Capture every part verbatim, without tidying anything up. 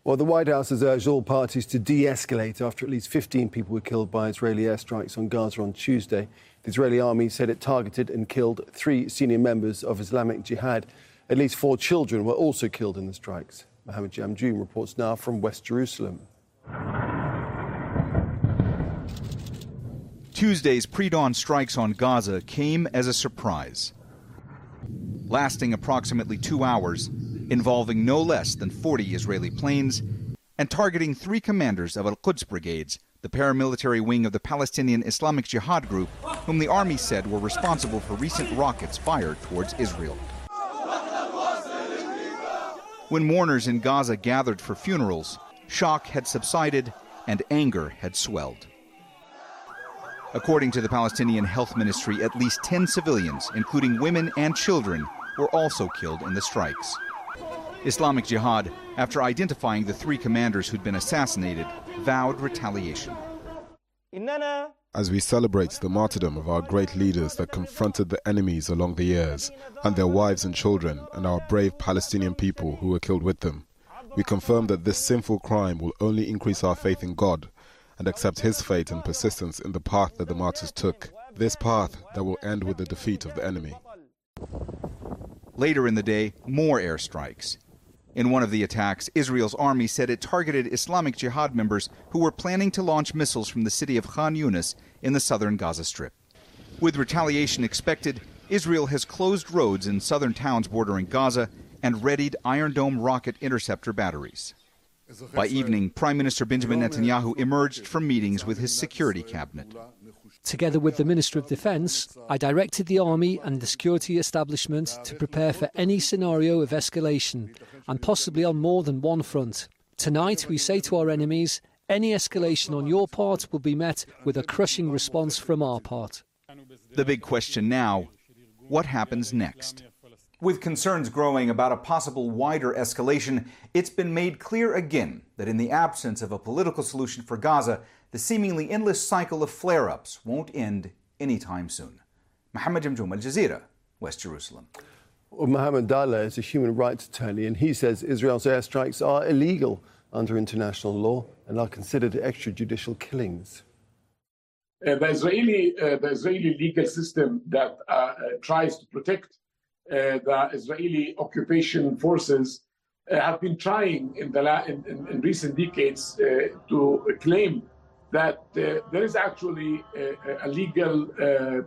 Well, the White House has urged all parties to de-escalate after at least fifteen people were killed by Israeli airstrikes on Gaza on Tuesday. The Israeli army said it targeted and killed three senior members of Islamic Jihad. At least four children were also killed in the strikes. Mohammed Jamjoom reports now from West Jerusalem. Tuesday's pre-dawn strikes on Gaza came as a surprise. Lasting approximately two hours, involving no less than forty Israeli planes, and targeting three commanders of Al-Quds brigades, the paramilitary wing of the Palestinian Islamic Jihad group, whom the army said were responsible for recent rockets fired towards Israel. When mourners in Gaza gathered for funerals, shock had subsided and anger had swelled. According to the Palestinian Health Ministry, at least ten civilians, including women and children, were also killed in the strikes. Islamic Jihad, after identifying the three commanders who'd been assassinated, vowed retaliation. As we celebrate the martyrdom of our great leaders that confronted the enemies along the years, and their wives and children, and our brave Palestinian people who were killed with them, we confirm that this sinful crime will only increase our faith in God and accept His fate and persistence in the path that the martyrs took, this path that will end with the defeat of the enemy. Later in the day, more airstrikes. In one of the attacks, Israel's army said it targeted Islamic Jihad members who were planning to launch missiles from the city of Khan Yunis in the southern Gaza Strip. With retaliation expected, Israel has closed roads in southern towns bordering Gaza and readied Iron Dome rocket interceptor batteries. By evening, Prime Minister Benjamin Netanyahu emerged from meetings with his security cabinet. Together with the Minister of Defence, I directed the army and the security establishment to prepare for any scenario of escalation, and possibly on more than one front. Tonight, we say to our enemies, any escalation on your part will be met with a crushing response from our part. The big question now, what happens next? With concerns growing about a possible wider escalation, it's been made clear again that in the absence of a political solution for Gaza, the seemingly endless cycle of flare-ups won't end anytime soon. Mohammed Jamjoom, Al Jazeera, West Jerusalem. Well, Mohammed Dalla is a human rights attorney, and he says Israel's airstrikes are illegal under international law and are considered extrajudicial killings. Uh, the Israeli, uh, the Israeli legal system that uh, uh, tries to protect Uh, the Israeli occupation forces uh, have been trying in, the la in, in, in recent decades uh, to claim that uh, there is actually a, a legal uh,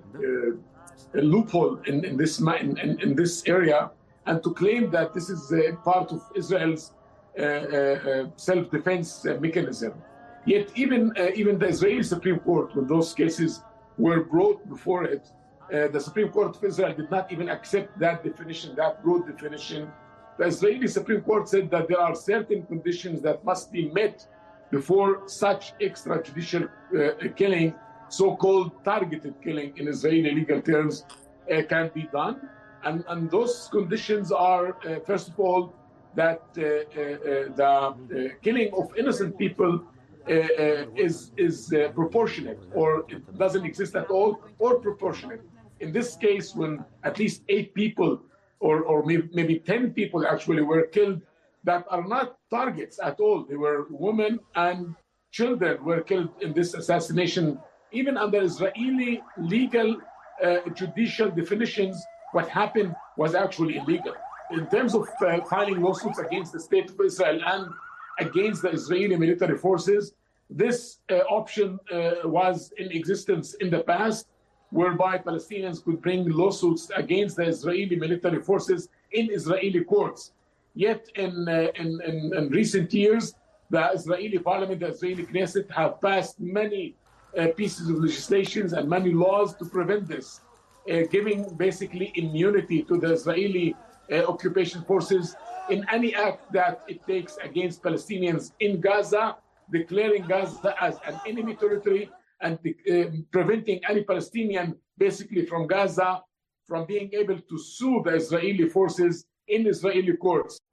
uh, a loophole in, in, this, in, in this area, and to claim that this is uh, part of Israel's uh, uh, self-defense uh, mechanism. Yet even, uh, even the Israeli Supreme Court, when those cases were brought before it, Uh, the Supreme Court of Israel did not even accept that definition, that broad definition. The Israeli Supreme Court said that there are certain conditions that must be met before such extrajudicial uh, killing, so-called targeted killing in Israeli legal terms, uh, can be done. And, and those conditions are, uh, first of all, that uh, uh, uh, the uh, killing of innocent people uh, uh, is, is uh, proportionate, or it doesn't exist at all, or proportionate. In this case, when at least eight people or, or maybe ten people actually were killed that are not targets at all. They were women and children were killed in this assassination. Even under Israeli legal uh, judicial definitions, what happened was actually illegal. In terms of uh, filing lawsuits against the state of Israel and against the Israeli military forces, this uh, option uh, was in existence in the past, whereby Palestinians could bring lawsuits against the Israeli military forces in Israeli courts. Yet in, uh, in, in, in recent years, the Israeli parliament, the Israeli Knesset have passed many uh, pieces of legislations and many laws to prevent this, uh, giving basically immunity to the Israeli uh, occupation forces in any act that it takes against Palestinians in Gaza, declaring Gaza as an enemy territory, and uh, preventing any Palestinian basically from Gaza from being able to sue the Israeli forces in Israeli courts.